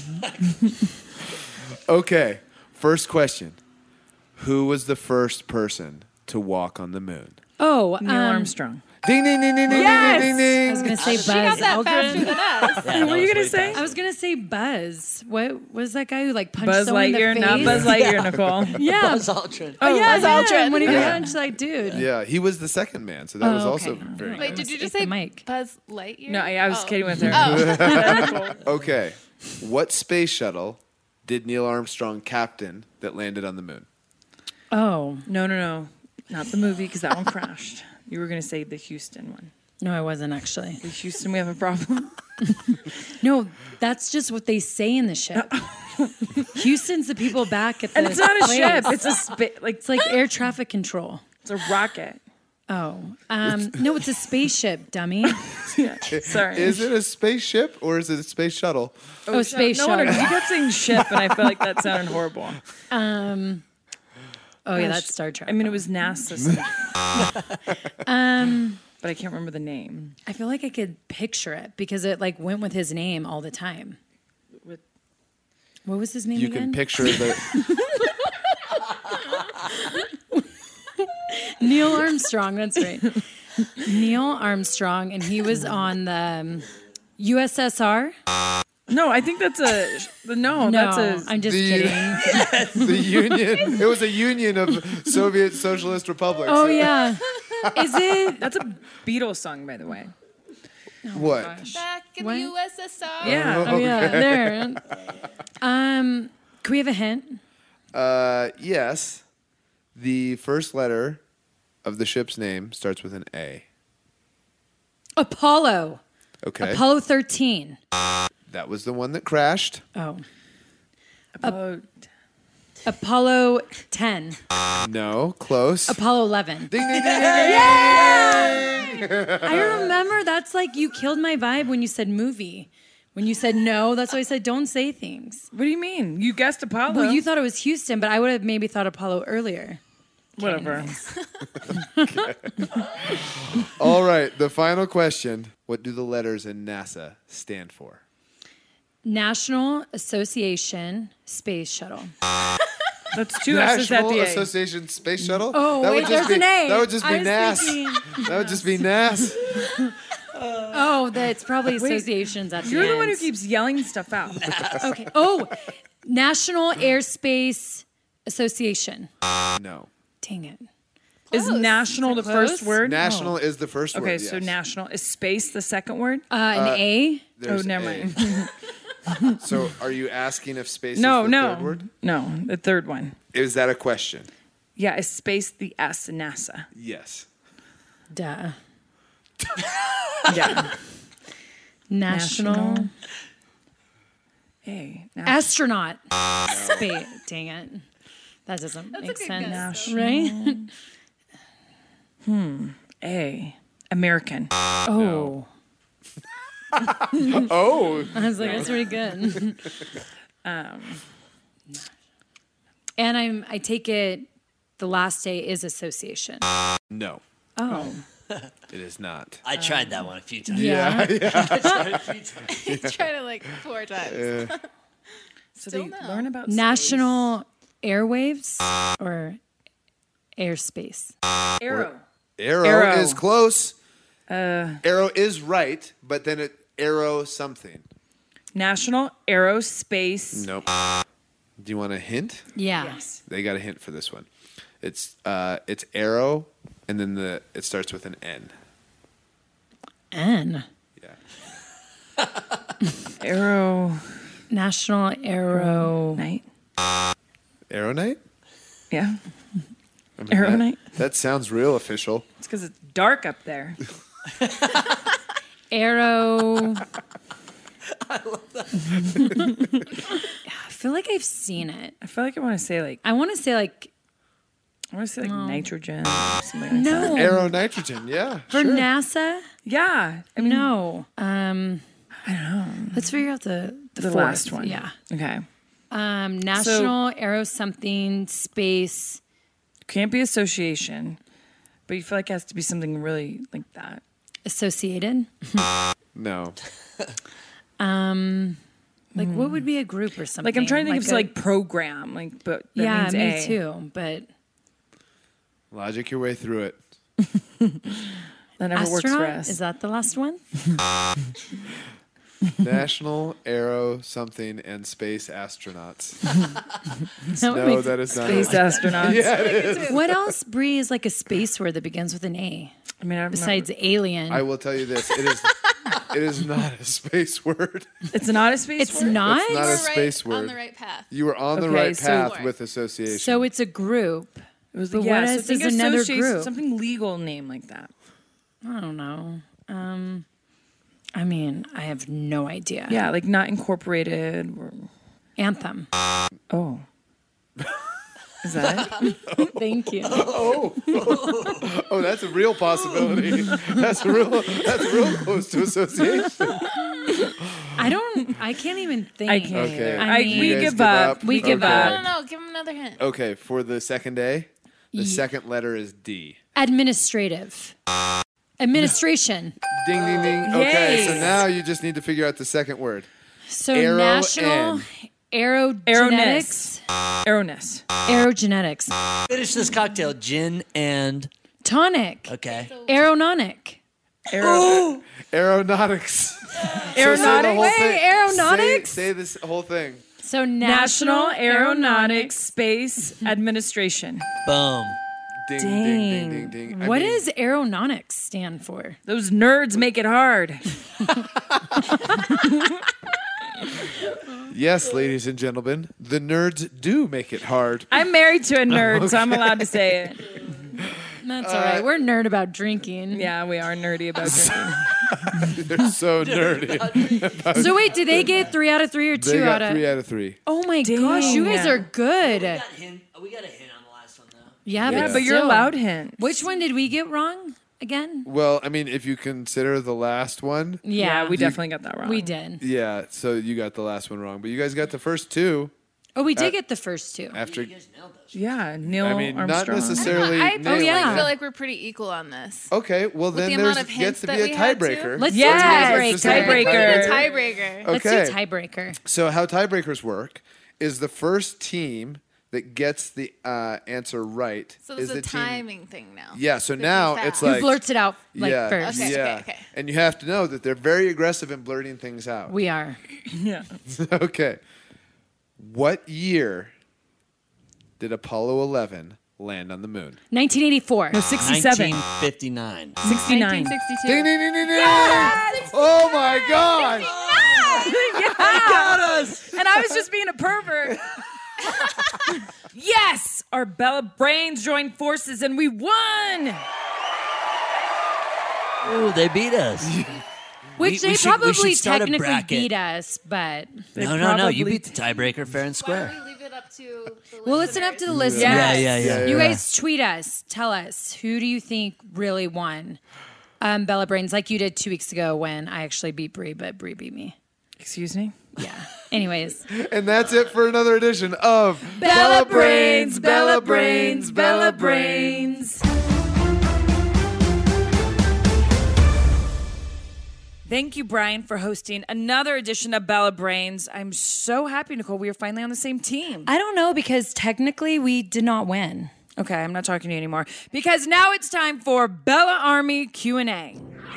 Okay. First question. Who was the first person to walk on the moon?
Oh,
Neil
um,
Armstrong.
Ding, ding, ding, ding, ding,
Yes!
ding, ding,
I was
ding.
gonna say Buzz
She got that
Aldrin.
faster than us.
Yeah,
What were
that
you
was
gonna
way
say?
I was gonna say Buzz. What was that guy who like punched
Buzz
someone
Lightyear,
in the
not
face?
Buzz Lightyear, Nicole.
Yeah.
Buzz Aldrin.
Oh yeah,
Buzz
him,
Aldrin.
when he
Yeah.
punched that dude.
Yeah, he was the second man, so that
Oh,
was
okay.
also very
Wait,
Wait,
good.
did you just
Hit
say
the mic.
Buzz Lightyear?
No, I, I was
Oh.
kidding with her.
Okay. What space shuttle did Neil Armstrong captain that landed on the moon?
Oh
No, no, no. Not the movie, because that one crashed. You were going to say the Houston one.
no, I wasn't actually.
The Houston, we have a problem.
No, that's just what they say in the ship. Houston's the people back at the
And it's not a
place.
ship. It's a spa- like
It's like air traffic control.
it's a rocket.
Oh, um, no, it's a spaceship, dummy.
Sorry.
Is it a spaceship or is it a space shuttle?
Oh, space
no wonder,
shuttle.
'cause you kept saying ship, and I feel like that sounded horrible.
Um, oh yeah,
Gosh,
that's Star Trek.
I mean, it was NASA.
um,
but I can't remember the name.
I feel like I could picture it because it like went with his name all the time.
With-
What was his name
You
again?
can picture the.
Neil Armstrong. That's right. Neil Armstrong, and he was on the um, U S S R.
No, I think that's a the no.
No,
that's a.
I'm just
the-
kidding.
the union. It was a union of Soviet Socialist republics.
Oh yeah, is it?
That's a Beatles song, by the way.
What?
Back in
What?
the U S S R.
Yeah.
Oh yeah, there. Um, can we have a hint?
Uh, yes. The first letter of the ship's name starts with an A.
Apollo.
Okay.
Apollo thirteen.
That was the one that crashed.
Oh.
Apollo.
Apollo ten.
No, close.
Apollo eleven.
Ding, ding, ding, ding, ding,
I remember that's like you killed my vibe when you said movie. When you said no, that's why I said don't say things.
What do you mean? You guessed Apollo.
Well, you thought it was Houston, but I would have maybe thought Apollo earlier.
Whatever.
All right, the final question. What do the letters in NASA stand for?
National Association Space Shuttle.
That's two S's at
National
the A.
Association Space Shuttle?
Oh,
that
wait,
would just
there's
be,
an A.
That would just be
I was
N A S.
thinking-
That would just be N A S.
Oh, that's probably associations at the
You're the
end.
one who keeps yelling stuff out.
Okay. Oh, National Airspace Association.
No.
Dang it.
Is national the
Close?
first word?
National is the first
Okay,
word.
so
yes.
national. Is space the second word?
Uh, an
Uh,
A?
Oh,
There's
never
A.
mind.
So are you asking if space
no,
is the
no.
third word?
No, the third one.
Is that a question?
Yeah, is space the S in NASA?
Yes.
Duh.
Yeah.
National,
National. A. National.
Astronaut. Space. Dang it. That doesn't
That's a
make
good
sense.
guess,
though.
Right?
Hmm. A. American.
Oh.
Oh.
I was like, that's pretty good.
Um,
And I'm I take it the last day is association.
No,
Oh.
it is not.
I tried that one a few times.
Yeah.
I tried it a few times.
He tried it like four times.
so
Still
they
no.
learn about
National Airwaves or airspace?
space. Arrow.
Arrow,
Arrow.
is close.
Uh,
Arrow is right, but then it arrow something.
National Aerospace.
Nope. Do you want a hint?
Yeah.
Yes.
They got a hint for this one. It's uh, it's arrow, and then the it starts with an N.
N.
Yeah.
Arrow.
National Aero
Night.
Arrow night.
Yeah.
I mean,
Arrow
that,
night.
That sounds real official.
It's because it's dark up there.
Aero. I love that. I feel like I've seen it.
I feel like I want to say like
I want to say like
I want to say like
No.
nitrogen. Or something like
no.
That.
Arrow nitrogen. Yeah.
For
sure.
NASA?
Yeah. I mean,
No. Um
I don't know.
let's figure out the the,
The
fourth.
last one.
Yeah.
Okay.
Um National Aero something space.
Can't be association, but you feel like it has to be something really like that.
Associated.
No.
Um like what would be a group or something?
Like I'm trying to think of
a-
like program, like but that
yeah,
means
me
A.
too. But
Logic your way through it.
That never works for
astronaut?
us.
Is that the last one?
National Aero something and Space Astronauts.
That would
No,
make
that is not.
Space
it.
astronauts.
Yeah, it is.
What else, Bree, is like a space word that begins with an A?
I mean, I'm
Besides alien.
I will tell you this: it is. It is not a space word.
not, it's not a space.
It's
word?
not?
It's not
You
a
were
space
right,
word.
on the right path.
You were on the
Okay,
right
so-
path with association.
So it's a group.
It was
But
yeah,
what
so
else
think
is another
association-
group?
Something legal name like that.
I don't know. Um, I mean, I have no idea.
Yeah, like not incorporated. Or,
Anthem.
oh, is that it?
Thank you.
oh, oh, that's a real possibility. That's real. That's real close to association.
I don't. I can't even think.
I can't.
Okay.
I
I,
mean-
we
You guys
give up. We give
Okay.
No,
up.
no, no. Give him another hint.
Okay, for the second day, the second letter is D.
Administrative. Administration.
Ding, ding, ding. Okay,
Yay.
so now you just need to figure out the second word.
So
Aero
national
N.
aerogenetics.
Aeroness.
Aerogenetics.
Finish this cocktail. Gin and
Tonic.
okay.
Aeronautic.
Aero-
Aeronautics.
Aeronautic.
Wait,
Say,
aeronautics?
say this whole thing.
So
National
National
Aeronautics Space Administration.
Boom.
Ding, ding, ding, ding, ding. I
What
mean,
does aeronautics stand for?
Those nerds make it hard.
Yes, ladies and gentlemen, the nerds do make it hard.
I'm married to a nerd, so I'm allowed to say it.
That's all right. We're nerd about drinking.
Yeah, we are nerdy about drinking.
They're so nerdy.
So wait, did they get three out of three or two
They got
out of?
three out of three.
Oh my gosh, you guys are good.
We got hint. We got a hint on the last one though.
Yeah,
Yeah,
but,
but you're
still.
allowed hints.
Which one did we get wrong again?
Well, I mean, if you consider the last one.
Yeah, we definitely got that wrong.
We did.
Yeah, so you got the last one wrong. But you guys got the first two.
Oh, we did
Uh,
get the first two.
After,
Yeah, Neil
I mean, not
Armstrong.
necessarily.
I
nailing
personally
it.
feel like we're pretty equal on this.
Okay, well
With
then
the
there's
amount of
gets
hints
to
that
be a
we had to.
tiebreaker.
Let's
Yes,
do tiebreaker.
tiebreaker.
Tiebreaker.
Let's
Okay.
do tiebreaker.
So how tiebreakers work is the first team that gets the uh, answer right.
So
is
there's a
the team.
timing thing now.
Yeah, so
To be
now
fast.
it's
Who
like
blurts it out like
yeah,
first?
Okay,
yeah,
okay, okay.
and you have to know that they're very aggressive in blurting things out.
We are.
Yeah.
Okay, what year did Apollo eleven land on the moon?
nineteen eighty-four.
No, sixty-seven.
nineteen fifty-nine.
sixty-nine.
nineteen sixty-two.
Ding, ding, ding, ding, ding. Oh my God!
Yeah. got us. And I was just being a pervert. Yes, our Bella Brains joined forces and we won.
Ooh, they beat us.
Which
We-
they
we should- we
probably
should start a
technically
bracket.
beat us, but
No, no, no. You
probably-
beat the tiebreaker fair and
Why
square.
don't we leave it up to the
well, listen up to the listeners.
Yes.
Yeah, yeah, yeah.
You
yeah.
guys tweet us. Tell us, who do you think really won? Um, Bella Brains, like you did two weeks ago when I actually beat Brie, but Brie beat me.
Excuse me?
Yeah. Anyways.
And that's it for another edition of
Bella Brains, Bella Brains, Bella Brains. Thank you, Brian, for hosting another edition of Bella Brains. I'm so happy, Nicole. We are finally on the same team.
I don't know because technically we did not win.
Okay, I'm not talking to you anymore because now it's time for Bella Army Q and A.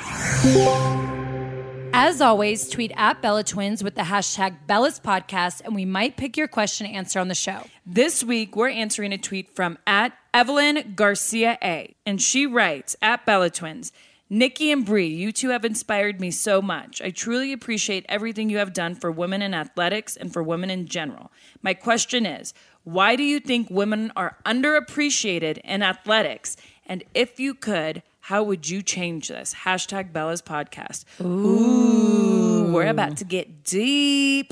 As always, tweet at Bella Twins with the hashtag Bella's Podcast, and we might pick your question to answer on the show.
This week, we're answering a tweet from at Evelyn Garcia A. And she writes, at Bella Twins, Nikki and Brie, you two have inspired me so much. I truly appreciate everything you have done for women in athletics and for women in general. My question is, why do you think women are underappreciated in athletics? And if you could, how would you change this? Hashtag Bella's Podcast. Ooh, we're about to get deep.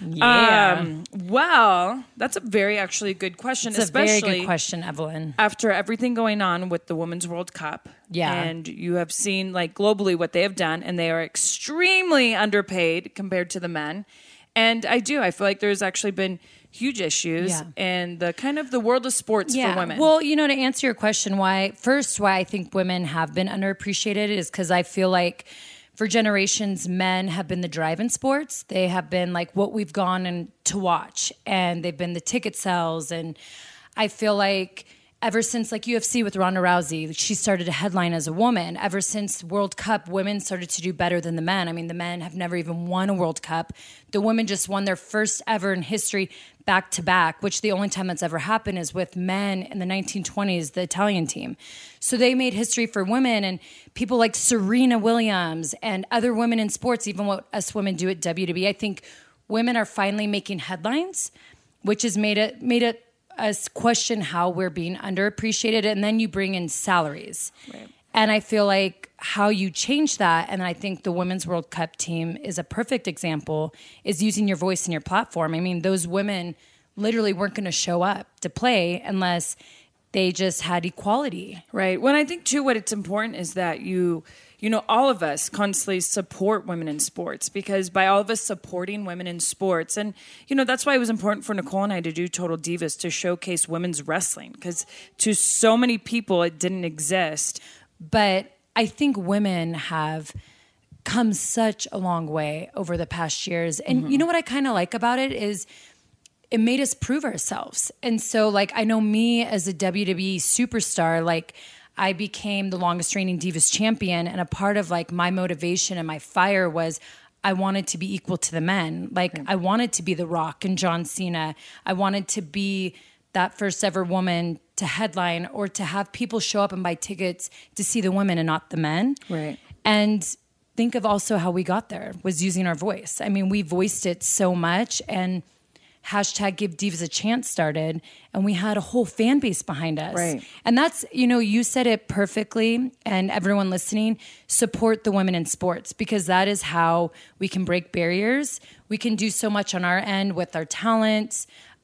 Yeah.
Um, well, that's a very actually good question.
It's a
especially
very good question, Evelyn.
after everything going on with the Women's World Cup.
Yeah.
And you have seen like globally what they have done, and they are extremely underpaid compared to the men. And I do. I feel like there's actually been huge issues
Yeah.
in the kind of the world of sports for women.
Well, you know, to answer your question, why first why I think women have been underappreciated is because I feel like for generations, men have been the drive in sports. They have been like what we've gone and to watch, and they've been the ticket sales. And I feel like ever since like U F C with Ronda Rousey, she started to headline as a woman. Ever since World Cup, women started to do better than the men. I mean, the men have never even won a World Cup. The women just won their first ever in history back to back, which the only time that's ever happened is with men in the nineteen twenties, the Italian team. So they made history for women, and people like Serena Williams and other women in sports, even what us women do at W W E. I think women are finally making headlines, which has made it made it us question how we're being underappreciated. And then you bring in salaries.
Right.
And I feel like how you change that, and I think the Women's World Cup team is a perfect example, is using your voice and your platform. I mean, those women literally weren't going to show up to play unless they just had equality.
Right. Well, I think too, what it's important is that you, you know, all of us constantly support women in sports, because by all of us supporting women in sports, and you know, that's why it was important for Nicole and I to do Total Divas, to showcase women's wrestling, because to so many people it didn't exist.
But I think women have come such a long way over the past years. And
Mm-hmm.
you know what I kind of like about it is it made us prove ourselves. And so like, I know me as a W W E superstar, like I became the longest reigning Divas champion. And a part of like my motivation and my fire was I wanted to be equal to the men. Like I wanted to be The Rock and John Cena. I wanted to be that first ever woman to headline, or to have people show up and buy tickets to see the women and not the men.
Right.
And think of also how we got there was using our voice. I mean, we voiced it so much, and hashtag Give Divas a Chance started, and we had a whole fan base behind us.
Right.
And that's, you know, you said it perfectly, and everyone listening, support the women in sports, because that is how we can break barriers. We can do so much on our end with our talents,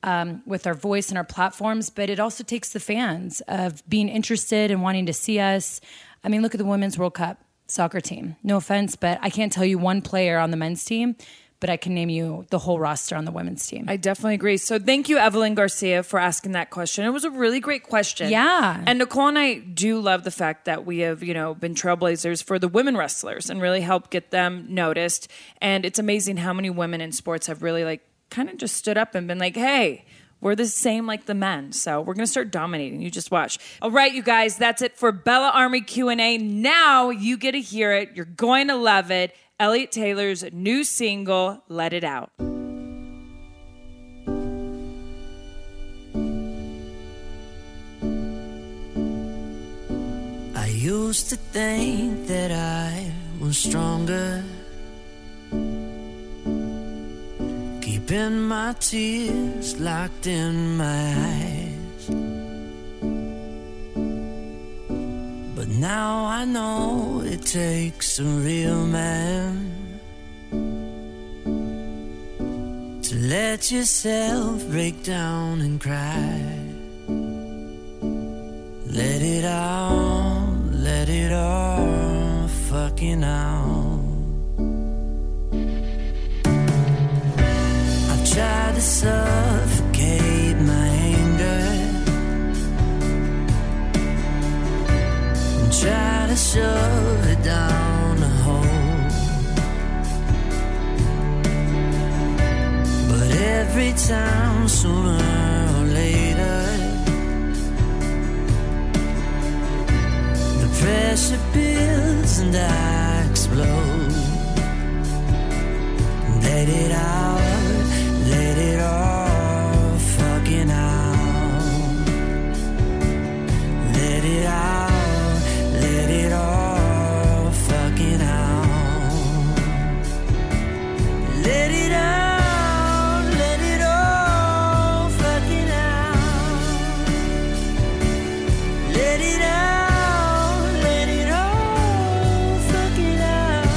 um, with our voice and our platforms, but it also takes the fans of being interested and wanting to see us. I mean, look at the Women's World Cup soccer team. No offense, but I can't tell you one player on the men's team, but I can name you the whole roster on the women's team.
I definitely agree. So thank you, Evelyn Garcia, for asking that question. It was a really great question.
Yeah.
And Nicole and I do love the fact that we have, you know, been trailblazers for the women wrestlers and really helped get them noticed. And it's amazing how many women in sports have really like kind of just stood up and been like, hey, we're the same like the men. So we're going to start dominating. You just watch. All right, you guys, that's it for Bella Army Q and A. Now you get to hear it. You're going to love it. Elliot Taylor's new single, Let It Out.
I used to think that I was stronger, keeping my tears locked in my eyes. But now I know it takes a real man to let yourself break down and cry. Let it out, let it all fucking out. I've tried to suffocate my anger, try to shove it down the hole, but every time, sooner or later, the pressure builds and I explode. Let it out, let it all fucking out. Let it out, let it all fucking out. Let it out, let it all fucking out. Let it out, let it all fucking out.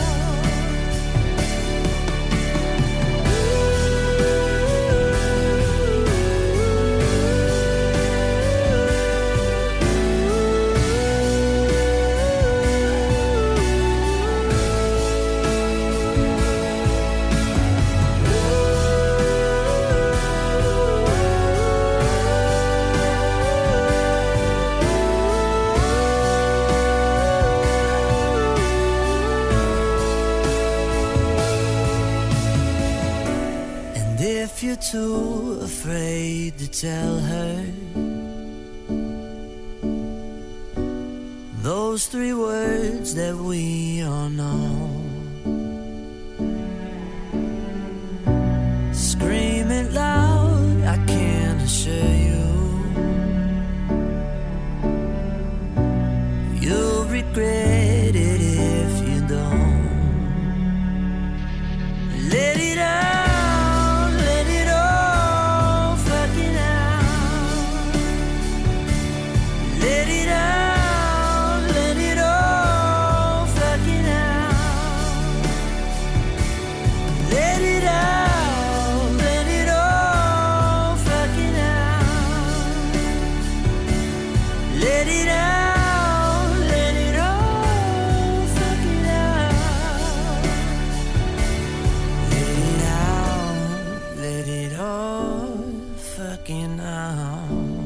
And if you're too afraid to tell her those three words that we all know, scream it loud, I can assure you, you'll regret it if you don't. Let it out, let it all fucking out. Let it out, let it all fucking out. Let it out, let it all fucking out. Let it out, let it all fucking out. Let it out, let it all fucking out.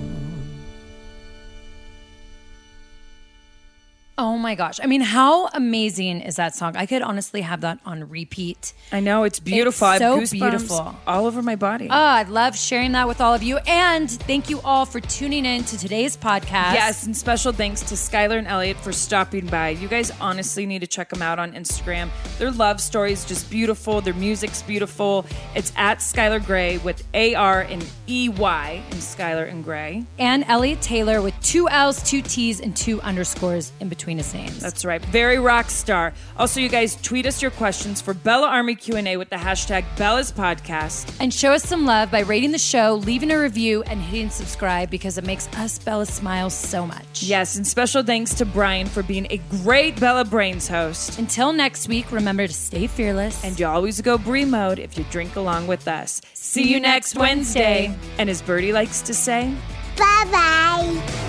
Oh my gosh. I mean, how amazing is that song? I could honestly have that on repeat.
I know, it's beautiful.
It's
I have
so
goosebumps
beautiful.
all over my body.
Oh, I love sharing that with all of you. And thank you all for tuning in to today's podcast.
Yes, and special thanks to Skylar and Elliot for stopping by. You guys honestly need to check them out on Instagram. Their love story is just beautiful. Their music's beautiful. It's at Skylar Gray with A R and E Y and Skylar and Gray.
And Elliot Taylor with two L's, two T's, and two underscores in between. between his names.
That's right. Very rock star. Also, you guys, tweet us your questions for Bella Army Q and A with the hashtag Bella's Podcast.
And show us some love by rating the show, leaving a review, and hitting subscribe because it makes us Bella smile so much.
Yes, and special thanks to Brian for being a great Bella Brains host.
Until next week, remember to stay fearless.
And you always go Brie mode if you drink along with us. See you next Wednesday. And as Birdie likes to say,
bye-bye.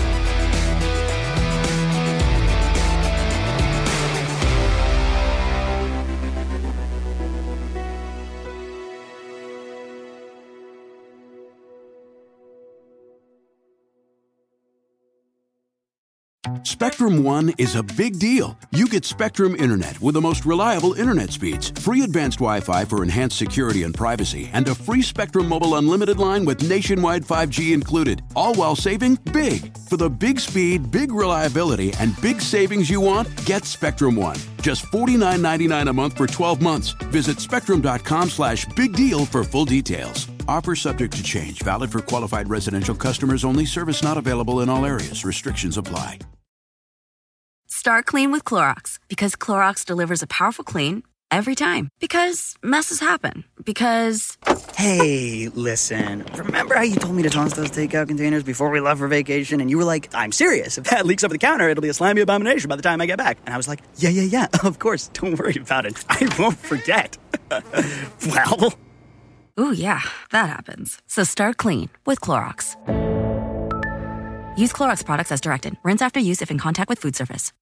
Spectrum One is a big deal. You get Spectrum Internet with the most reliable internet speeds, free advanced Wi-Fi for enhanced security and privacy, and a free Spectrum Mobile Unlimited line with nationwide five G included, all while saving big. For the big speed, big reliability, and big savings you want, get Spectrum One. Just forty-nine ninety-nine a month for twelve months. Visit spectrum.com slash big deal for full details. Offer subject to change. Valid for qualified residential customers only. Service not available in all areas. Restrictions apply.
Start clean with Clorox because Clorox delivers a powerful clean every time. Because messes happen. Because...
Hey, listen. Remember how you told me to toss those takeout containers before we left for vacation? And you were like, I'm serious. If that leaks over the counter, it'll be a slimy abomination by the time I get back. And I was like, yeah, yeah, yeah. Of course. Don't worry about it. I won't forget. Well...
Ooh, yeah. That happens. So start clean with Clorox. Use Clorox products as directed. Rinse after use if in contact with food surface.